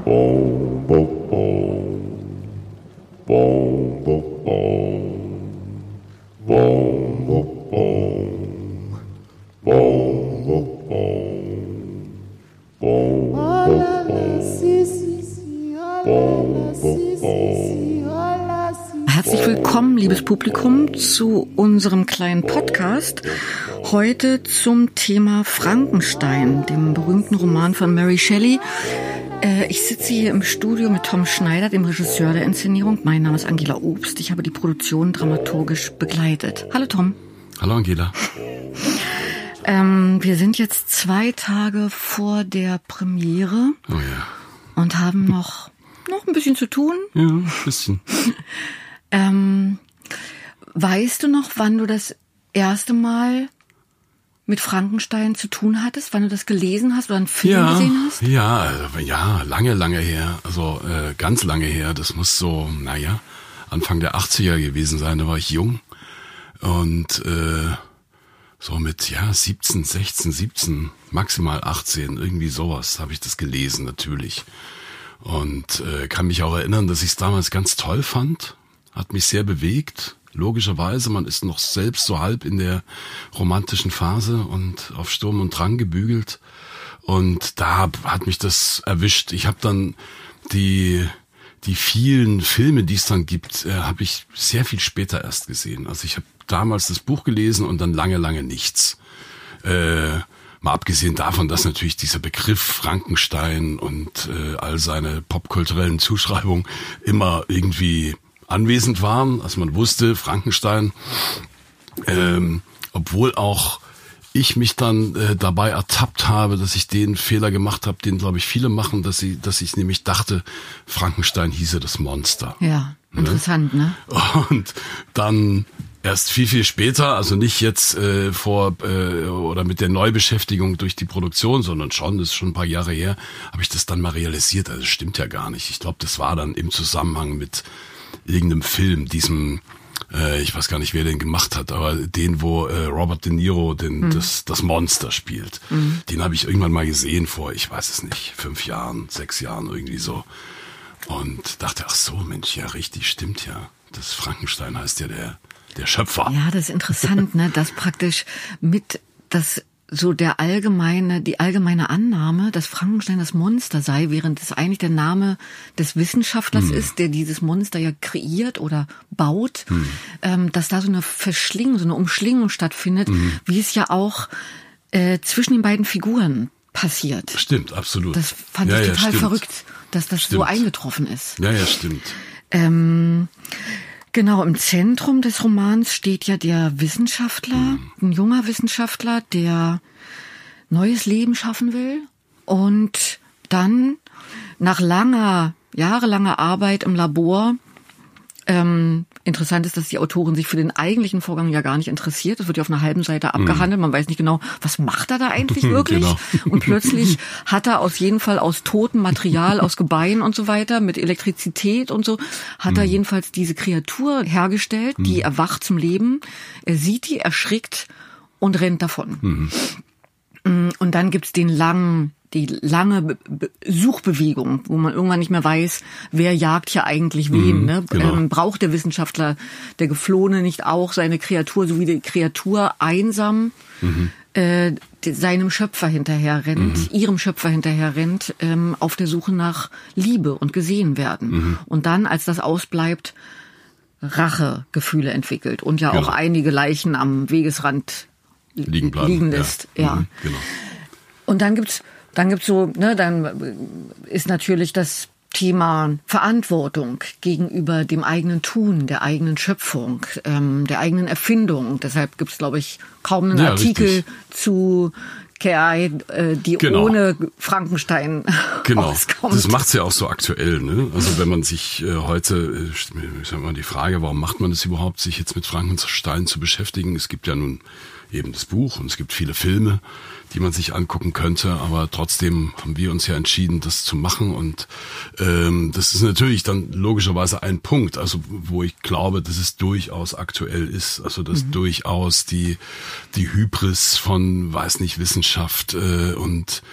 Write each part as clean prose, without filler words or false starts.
Boom, boom, boom. Boom, boom, boom. Boom, boom, boom. Boom, boom, boom. Boom, boom, boom. Herzlich willkommen, liebes Publikum, zu unserem kleinen Podcast. Heute zum Thema Frankenstein, dem berühmten Roman von Mary Shelley. Ich sitze hier im Studio mit Tom Schneider, dem Regisseur der Inszenierung. Mein Name ist Angela Obst. Ich habe die Produktion dramaturgisch begleitet. Hallo Tom. Hallo Angela. Wir sind jetzt 2 Tage vor der Premiere. Oh ja. Und haben noch ein bisschen zu tun. Ja, ein bisschen. Weißt du noch, wann du das erste Mal mit Frankenstein zu tun hattest? Wann du das gelesen hast oder einen Film gesehen hast? Ja, lange her. Also ganz lange her. Das muss so, Anfang der 80er gewesen sein. Da war ich jung. Und so mit 17, maximal 18, irgendwie sowas habe ich das gelesen natürlich. Und kann mich auch erinnern, dass ich es damals ganz toll fand. Hat mich sehr bewegt. Logischerweise, man ist noch selbst so halb in der romantischen Phase und auf Sturm und Drang gebügelt. Und da hat mich das erwischt. Ich habe dann die vielen Filme, die es dann gibt, habe ich sehr viel später erst gesehen. Also ich habe damals das Buch gelesen und dann lange nichts. Mal abgesehen davon, dass natürlich dieser Begriff Frankenstein und all seine popkulturellen Zuschreibungen immer irgendwie anwesend waren. Also man wusste, Frankenstein, obwohl auch ich mich dann dabei ertappt habe, dass ich den Fehler gemacht habe, den glaube ich viele machen, dass ich nämlich dachte, Frankenstein hieße das Monster. Ja, interessant, ne? Und dann erst viel später, also nicht jetzt oder mit der Neubeschäftigung durch die Produktion, sondern das ist schon ein paar Jahre her, habe ich das dann mal realisiert. Also das stimmt ja gar nicht. Ich glaube, das war dann im Zusammenhang mit irgendeinem Film, diesem, ich weiß gar nicht, wer den gemacht hat, aber den, wo Robert De Niro das Monster spielt. Den habe ich irgendwann mal gesehen vor, ich weiß es nicht, 5 Jahren, 6 Jahren, irgendwie so. Und dachte, ach so, Mensch, ja richtig, stimmt ja. Das Frankenstein heißt ja der Schöpfer. Ja, das ist interessant, ne, dass praktisch die allgemeine Annahme, dass Frankenstein das Monster sei, während es eigentlich der Name des Wissenschaftlers ist, der dieses Monster ja kreiert oder baut, dass da so eine Umschlingung stattfindet, wie es ja auch zwischen den beiden Figuren passiert. Stimmt, absolut. Das fand ich total verrückt, dass das so eingetroffen ist. Ja, stimmt. Genau, im Zentrum des Romans steht ja der Wissenschaftler, ein junger Wissenschaftler, der neues Leben schaffen will und dann nach jahrelanger Arbeit im Labor, interessant ist, dass die Autorin sich für den eigentlichen Vorgang ja gar nicht interessiert. Das wird ja auf einer halben Seite abgehandelt. Man weiß nicht genau, was macht er da eigentlich wirklich? Genau. Und plötzlich hat er aus totem Material, aus Gebeinen und so weiter, mit Elektrizität und so, hat er jedenfalls diese Kreatur hergestellt, die erwacht zum Leben. Er sieht die, erschrickt und rennt davon. Und dann gibt's die lange Suchbewegung, wo man irgendwann nicht mehr weiß, wer jagt hier eigentlich wen. Ne? Genau. Braucht der Wissenschaftler, der Geflohene, nicht auch seine Kreatur, so wie die Kreatur einsam seinem Schöpfer hinterherrennt, ihrem Schöpfer hinterherrennt, auf der Suche nach Liebe und gesehen werden. Und dann, als das ausbleibt, Rachegefühle entwickelt und ja auch einige Leichen am Wegesrand liegen lässt. Ja. Genau. Und dann gibt's so, ne, dann ist natürlich das Thema Verantwortung gegenüber dem eigenen Tun, der eigenen Schöpfung, der eigenen Erfindung. Deshalb gibt's, glaube ich, kaum einen Artikel richtig. zu KI, die ohne Frankenstein auskommt. Das macht's ja auch so aktuell, ne? Also wenn man sich heute, ich sag mal, die Frage, warum macht man das überhaupt, sich jetzt mit Frankenstein zu beschäftigen? Es gibt ja nun eben das Buch und es gibt viele Filme, die man sich angucken könnte, aber trotzdem haben wir uns ja entschieden, das zu machen und das ist natürlich dann logischerweise ein Punkt, also wo ich glaube, dass es durchaus aktuell ist, also dass durchaus die Hybris von, weiß nicht, Wissenschaft und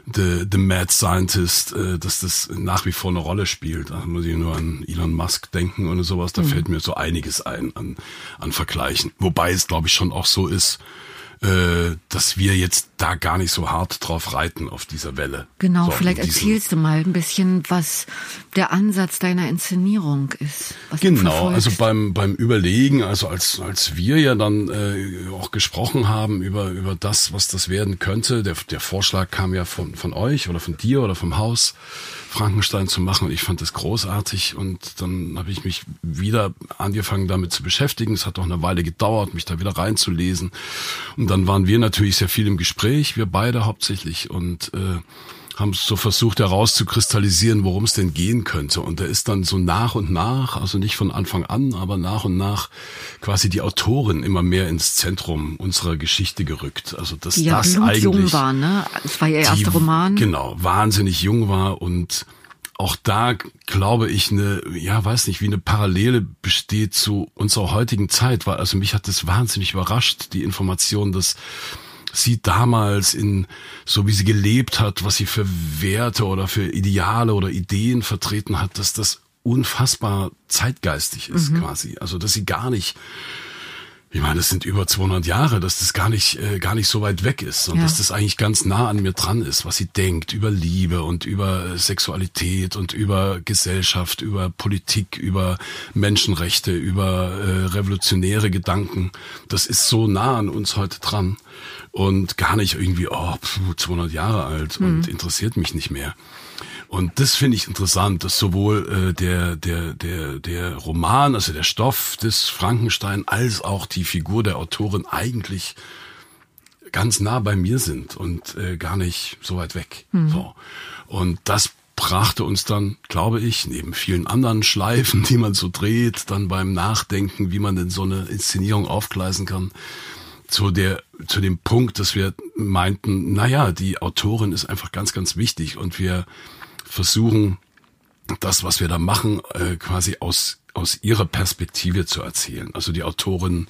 The Mad Scientist, dass das nach wie vor eine Rolle spielt. Da muss ich nur an Elon Musk denken und sowas. Da fällt mir so einiges ein an Vergleichen. Wobei es, glaube ich, schon auch so ist, dass wir jetzt da gar nicht so hart drauf reiten auf dieser Welle. Genau, so, vielleicht erzählst du mal ein bisschen, was der Ansatz deiner Inszenierung ist. Was genau, also beim Überlegen, also als wir ja dann auch gesprochen haben über das, was das werden könnte, der Vorschlag kam ja von euch oder von dir oder vom Haus, Frankenstein zu machen, und ich fand das großartig, und dann habe ich mich wieder angefangen damit zu beschäftigen. Es hat auch eine Weile gedauert, mich da wieder reinzulesen, und dann waren wir natürlich sehr viel im Gespräch, wir beide hauptsächlich, und haben so versucht herauszukristallisieren, worum es denn gehen könnte. Und da ist dann so nach und nach, also nicht von Anfang an, aber nach und nach quasi die Autorin immer mehr ins Zentrum unserer Geschichte gerückt. Also dass die ja das eigentlich jung war, ne? Es war ihr erster Roman. Genau, wahnsinnig jung war, und auch da glaube ich wie eine Parallele besteht zu unserer heutigen Zeit, weil also mich hat das wahnsinnig überrascht, die Information, dass sie damals so wie sie gelebt hat, was sie für Werte oder für Ideale oder Ideen vertreten hat, dass das unfassbar zeitgeistig ist quasi. Also, dass sie gar nicht, ich meine, das sind über 200 Jahre, dass das gar nicht so weit weg ist, und dass das eigentlich ganz nah an mir dran ist, was sie denkt über Liebe und über Sexualität und über Gesellschaft, über Politik, über Menschenrechte, über revolutionäre Gedanken. Das ist so nah an uns heute dran und gar nicht irgendwie 200 Jahre alt und interessiert mich nicht mehr. Und das finde ich interessant, dass sowohl der Roman, also der Stoff des Frankenstein, als auch die Figur der Autorin eigentlich ganz nah bei mir sind und gar nicht so weit weg. So. Und das brachte uns dann, glaube ich, neben vielen anderen Schleifen, die man so dreht, dann beim Nachdenken, wie man denn so eine Inszenierung aufgleisen kann, zu dem Punkt, dass wir meinten, die Autorin ist einfach ganz, ganz wichtig, und wir versuchen, das, was wir da machen, quasi aus ihrer Perspektive zu erzählen. Also die Autorin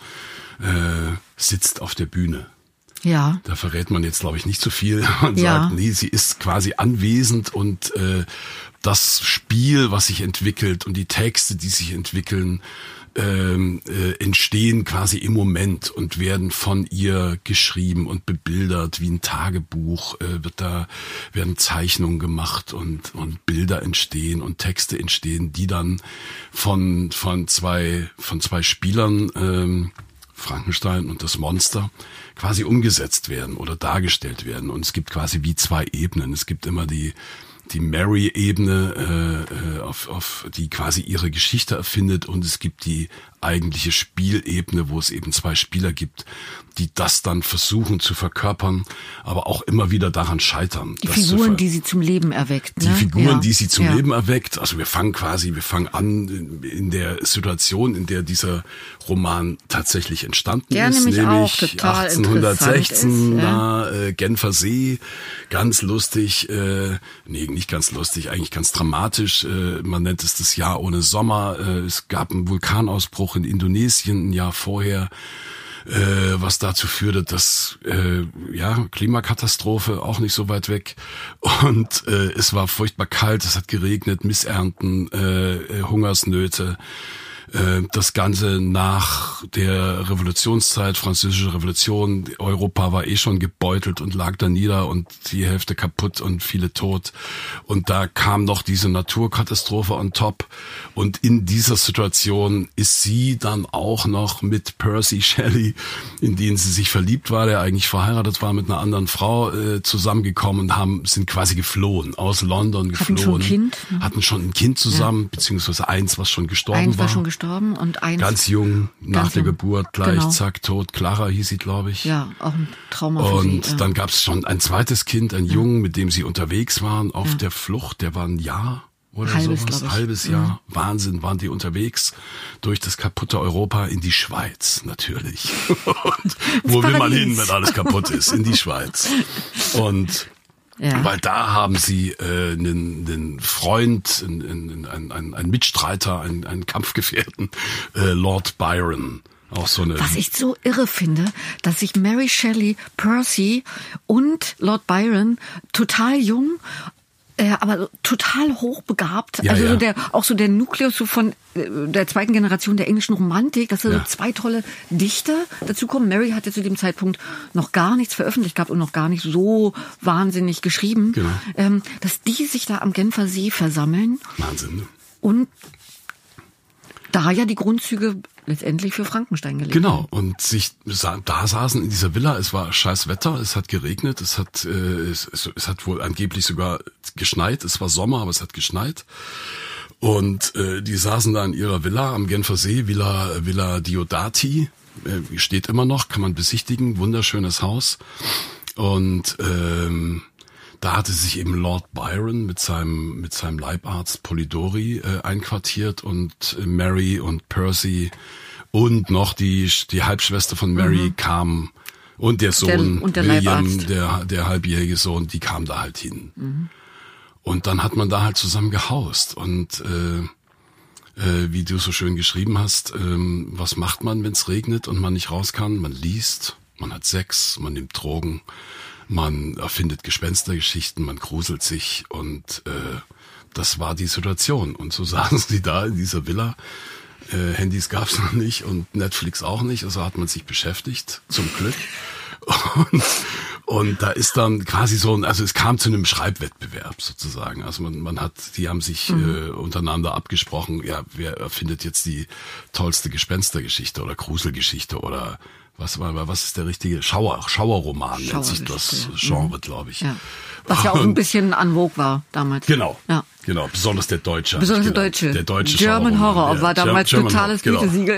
sitzt auf der Bühne. Ja. Da verrät man jetzt, glaube ich, nicht so viel. Man sagt, nee, sie ist quasi anwesend, und das Spiel, was sich entwickelt, und die Texte, die sich entwickeln, entstehen quasi im Moment und werden von ihr geschrieben und bebildert wie ein Tagebuch, werden Zeichnungen gemacht und Bilder entstehen und Texte entstehen, die dann von zwei Spielern, Frankenstein und das Monster, quasi umgesetzt werden oder dargestellt werden. Und es gibt quasi wie zwei Ebenen. Es gibt immer die Mary-Ebene, auf die quasi ihre Geschichte erfindet, und es gibt die eigentliche Spielebene, wo es eben zwei Spieler gibt, die das dann versuchen zu verkörpern, aber auch immer wieder daran scheitern. Die Figuren, die sie zum Leben erweckt. Die Figuren, die sie zum Leben erweckt. Also wir fangen an in der Situation, in der dieser Roman tatsächlich entstanden ist, nämlich auch total 1816, ist, Genfer See, ganz lustig, nicht ganz lustig, eigentlich ganz dramatisch. Man nennt es das Jahr ohne Sommer. Es gab einen Vulkanausbruch in Indonesien ein Jahr vorher, was dazu führte, dass Klimakatastrophe, auch nicht so weit weg, und es war furchtbar kalt, es hat geregnet, Missernten, Hungersnöte. Das Ganze nach der Revolutionszeit, Französische Revolution, Europa war schon gebeutelt und lag da nieder und die Hälfte kaputt und viele tot. Und da kam noch diese Naturkatastrophe on top. Und in dieser Situation ist sie dann auch noch mit Percy Shelley, in den sie sich verliebt war, der eigentlich verheiratet war, mit einer anderen Frau zusammengekommen und sind quasi geflohen, aus London geflohen. Hatten schon ein Kind zusammen, beziehungsweise eins, was schon gestorben war. Und eins ganz jung, nach der Geburt, gleich, zack, tot. Clara hieß sie, glaube ich. Ja, auch ein Trauma für sie. Und dann gab es schon ein zweites Kind, einen Jungen, mit dem sie unterwegs waren, auf der Flucht. Der war ein Jahr oder sowas, halbes Jahr. Wahnsinn, waren die unterwegs durch das kaputte Europa in die Schweiz, natürlich. Und wo will man hin, wenn alles kaputt ist? In die Schweiz. Und weil da haben sie einen Freund, einen Mitstreiter, einen Kampfgefährten, Lord Byron, Auch so eine. Was ich so irre finde, dass sich Mary Shelley, Percy und Lord Byron total jung, aber total hochbegabt, Ja, ja. So der Nukleus so von der zweiten Generation der englischen Romantik, dass da so zwei tolle Dichter dazu kommen. Mary hatte zu dem Zeitpunkt noch gar nichts veröffentlicht gehabt und noch gar nicht so wahnsinnig geschrieben, Genau. dass die sich da am Genfer See versammeln. Wahnsinn, ne? Und da ja die Grundzüge letztendlich für Frankenstein gelegt. Genau, und da saßen in dieser Villa, es war scheiß Wetter, es hat geregnet, es hat wohl angeblich sogar geschneit, es war Sommer, aber es hat geschneit. Und die saßen da in ihrer Villa am Genfer See, Villa Diodati, steht immer noch, kann man besichtigen, wunderschönes Haus. Und da hatte sich eben Lord Byron mit seinem Leibarzt Polidori einquartiert und Mary und Percy und noch die Halbschwester von Mary kam und der Sohn und der William, Leibarzt. der halbjährige Sohn, die kam da halt hin. Und dann hat man da halt zusammen gehaust und wie du so schön geschrieben hast, was macht man, wenn es regnet und man nicht raus kann? Man liest, man hat Sex, man nimmt Drogen. Man erfindet Gespenstergeschichten, man gruselt sich und das war die Situation. Und so saßen sie da in dieser Villa. Handys gab's noch nicht und Netflix auch nicht, also hat man sich beschäftigt, zum Glück. Und da ist dann quasi also es kam zu einem Schreibwettbewerb sozusagen. Also die haben sich untereinander abgesprochen, ja, wer erfindet jetzt die tollste Gespenstergeschichte oder Gruselgeschichte oder was ist der richtige Schauerroman nennt sich das Genre, glaube ich. Ja. Was ja auch ein bisschen en vogue war damals. Genau. Ja. Genau, besonders der Deutsche. Besonders der deutsche German Horror war damals German totales Gütesiegel.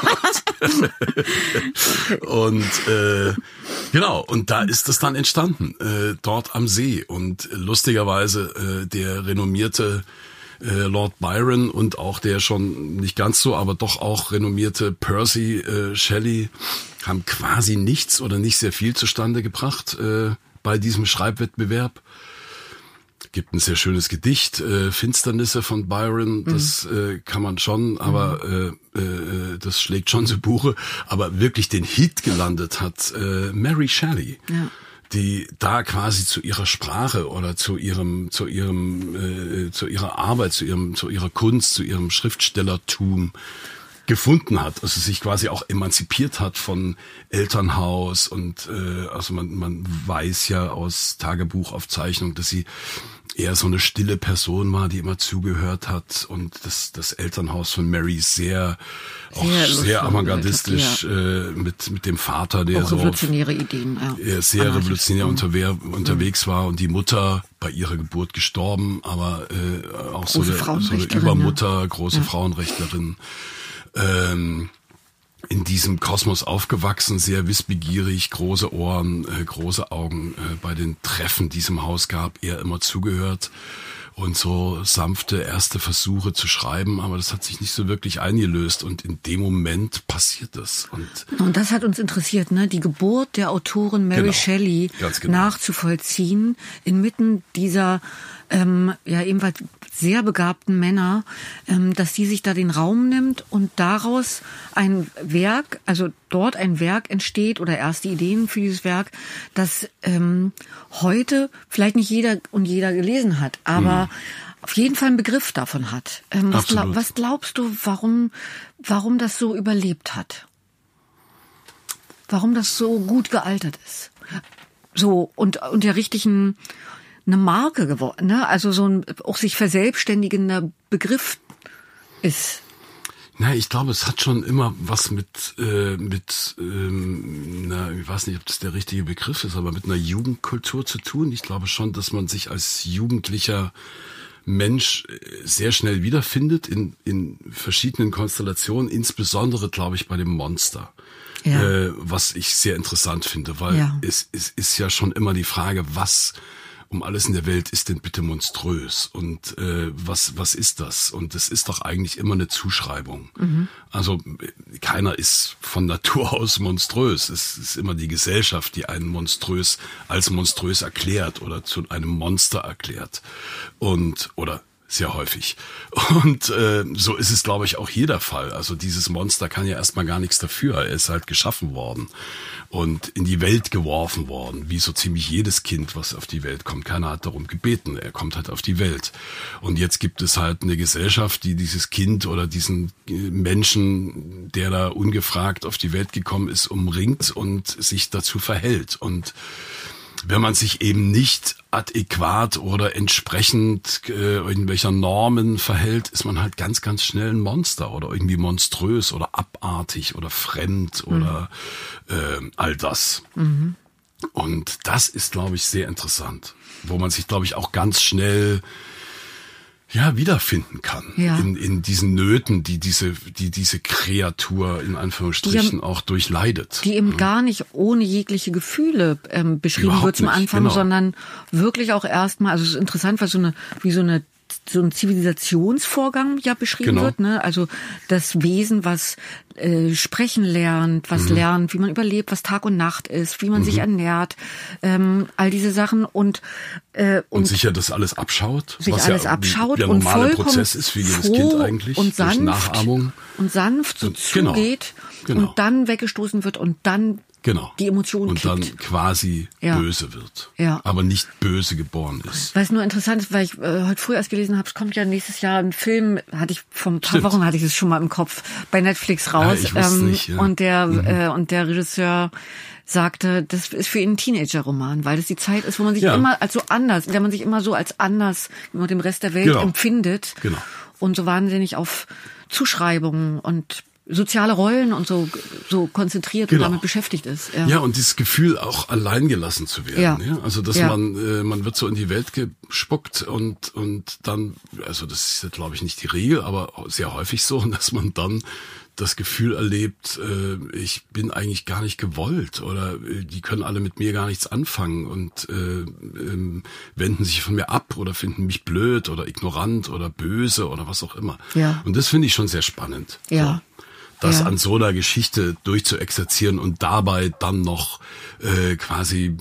Und genau, und da ist es dann entstanden, dort am See. Und lustigerweise der renommierte Lord Byron und auch der schon nicht ganz so, aber doch auch renommierte Percy Shelley haben quasi nichts oder nicht sehr viel zustande gebracht bei diesem Schreibwettbewerb. Gibt ein sehr schönes Gedicht, Finsternisse von Byron, das kann man schon, aber das schlägt schon zu Buche. Aber wirklich den Hit gelandet hat Mary Shelley. Ja. Die da quasi zu ihrer Sprache oder zu ihrer Arbeit, zu ihrer Kunst, zu ihrem Schriftstellertum gefunden hat, also sich quasi auch emanzipiert hat von Elternhaus und also man weiß ja aus Tagebuchaufzeichnungen, dass sie eher so eine stille Person war, die immer zugehört hat und das Elternhaus von Mary sehr avantgardistisch mit dem Vater, der auch revolutionäre Ideen, sehr revolutionär unterwegs war und die Mutter bei ihrer Geburt gestorben, aber auch so eine Übermutter, große Frauenrechtlerin. In diesem Kosmos aufgewachsen, sehr wissbegierig, große Ohren, große Augen. Bei den Treffen, die es im Haus gab, eher immer zugehört und so sanfte erste Versuche zu schreiben, aber das hat sich nicht so wirklich eingelöst und in dem Moment passiert das. Und das hat uns interessiert, ne? Die Geburt der Autorin Mary Shelley nachzuvollziehen inmitten dieser ebenfalls sehr begabten Männer, dass die sich da den Raum nimmt und daraus ein Werk, also dort ein Werk entsteht oder erste Ideen für dieses Werk, das heute vielleicht nicht jeder gelesen hat, aber auf jeden Fall einen Begriff davon hat. Was glaubst du, warum das so überlebt hat? Warum das so gut gealtert ist? So, und der richtigen eine Marke geworden, ne? Also so ein auch sich verselbstständigender Begriff ist. Na, ich glaube, es hat schon immer was ich weiß nicht, ob das der richtige Begriff ist, aber mit einer Jugendkultur zu tun. Ich glaube schon, dass man sich als jugendlicher Mensch sehr schnell wiederfindet in verschiedenen Konstellationen, insbesondere, glaube ich, bei dem Monster. Ja. Was ich sehr interessant finde, weil es ist ja schon immer die Frage, was um alles in der Welt ist denn bitte monströs und was ist das? Und das ist doch eigentlich immer eine Zuschreibung. Also keiner ist von Natur aus monströs. Es ist immer die Gesellschaft, die einen als monströs erklärt oder zu einem Monster erklärt oder sehr häufig. Und so ist es, glaube ich, auch hier der Fall. Also dieses Monster kann ja erstmal gar nichts dafür. Er ist halt geschaffen worden und in die Welt geworfen worden, wie so ziemlich jedes Kind, was auf die Welt kommt. Keiner hat darum gebeten, er kommt halt auf die Welt. Und jetzt gibt es halt eine Gesellschaft, die dieses Kind oder diesen Menschen, der da ungefragt auf die Welt gekommen ist, umringt und sich dazu verhält. Und wenn man sich eben nicht adäquat oder entsprechend irgendwelcher Normen verhält, ist man halt ganz, ganz schnell ein Monster oder irgendwie monströs oder abartig oder fremd oder all das. Mhm. Und das ist, glaube ich, sehr interessant, wo man sich, glaube ich, auch ganz schnell wiederfinden kann in diesen Nöten, die diese Kreatur in Anführungsstrichen auch durchleidet. Die eben gar nicht ohne jegliche Gefühle beschrieben wird zum Anfang, sondern wirklich auch erstmal, also es ist interessant, weil so ein Zivilisationsvorgang beschrieben wird, ne? Also das Wesen, was sprechen lernt, was lernt, wie man überlebt, was Tag und Nacht ist, wie man sich ernährt, all diese Sachen und sich ja das alles abschaut, sich was alles abschaut der normale Prozess ist für jedes Kind eigentlich, und sanft, durch Nachahmung und sanft so zugeht und dann weggestoßen wird und dann die Emotionen und kippt. dann quasi böse wird, aber nicht böse geboren ist. Was nur interessant ist, weil ich heute früh erst gelesen habe, es kommt ja nächstes Jahr ein Film, hatte ich vor ein paar Wochen hatte ich es schon mal im Kopf, bei Netflix raus. Ich wusste nicht, und der Regisseur sagte, das ist für ihn ein Teenager-Roman, weil das die Zeit ist, wo man sich immer als so anders, in der man sich immer so als anders mit dem Rest der Welt empfindet und so wahnsinnig auf Zuschreibungen und soziale Rollen und so konzentriert und damit beschäftigt ist. Ja, und dieses Gefühl auch allein gelassen zu werden. Ja. Also dass man wird so in die Welt gespuckt und dann, also das ist glaube ich nicht die Regel, aber sehr häufig so, dass man dann das Gefühl erlebt, ich bin eigentlich gar nicht gewollt oder die können alle mit mir gar nichts anfangen und wenden sich von mir ab oder finden mich blöd oder ignorant oder böse oder was auch immer. Ja. Und das finde ich schon sehr spannend. Ja. So. Das an so einer Geschichte durchzuexerzieren und dabei dann noch quasi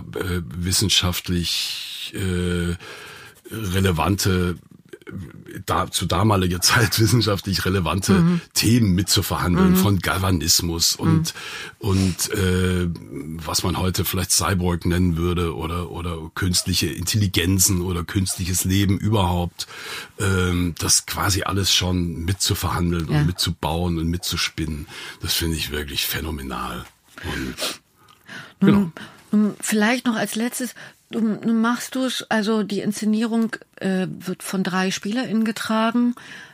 wissenschaftlich relevante zu damaliger Zeit wissenschaftlich relevante Themen mitzuverhandeln, von Galvanismus und was man heute vielleicht Cyborg nennen würde oder künstliche Intelligenzen oder künstliches Leben überhaupt, das quasi alles schon mitzuverhandeln und mitzubauen und mitzuspinnen, das finde ich wirklich phänomenal. Und vielleicht noch als letztes, nun machst du es, also die Inszenierung wird von 3 SpielerInnen getragen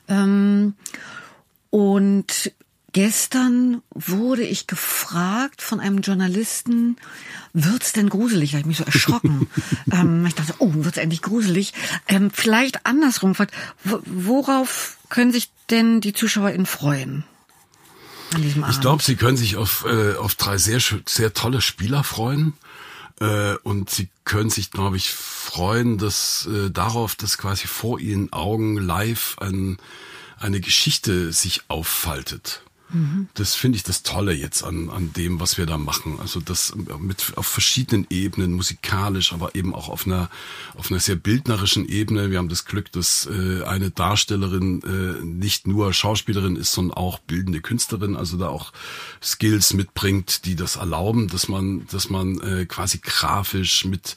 und gestern wurde ich gefragt von einem Journalisten, wird's denn gruselig? Da habe ich mich so erschrocken. Ich dachte, wird's endlich gruselig? Vielleicht andersrum gefragt, worauf können sich denn die ZuschauerInnen freuen? An diesem Abend? Ich glaube, sie können sich auf 3 sehr, sehr tolle Spieler freuen. Und sie können sich, glaube ich, freuen, dass darauf, dass quasi vor ihren Augen live eine Geschichte sich auffaltet. Das finde ich das Tolle jetzt an dem, was wir da machen. Also das auf verschiedenen Ebenen, musikalisch, aber eben auch auf einer sehr bildnerischen Ebene. Wir haben das Glück, dass eine Darstellerin nicht nur Schauspielerin ist, sondern auch bildende Künstlerin, also da auch Skills mitbringt, die das erlauben, dass man quasi grafisch mit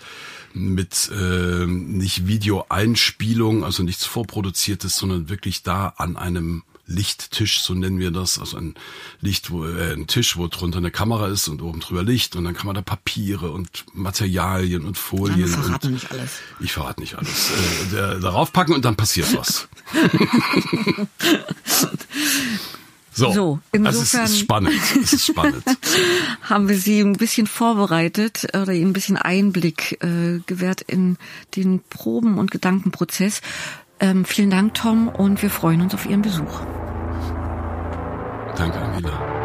nicht Videoeinspielung, also nichts Vorproduziertes, sondern wirklich da an einem Lichttisch, so nennen wir das, also ein Tisch, wo drunter eine Kamera ist und oben drüber Licht und dann kann man da Papiere und Materialien und Folien. Ja, verrate nicht alles. Ich verrate nicht alles. Darauf packen und dann passiert was. So, insofern es ist spannend. Es ist spannend. Haben wir Sie ein bisschen vorbereitet oder Ihnen ein bisschen Einblick gewährt in den Proben- und Gedankenprozess. Vielen Dank, Tom, und wir freuen uns auf Ihren Besuch. Danke, Angela.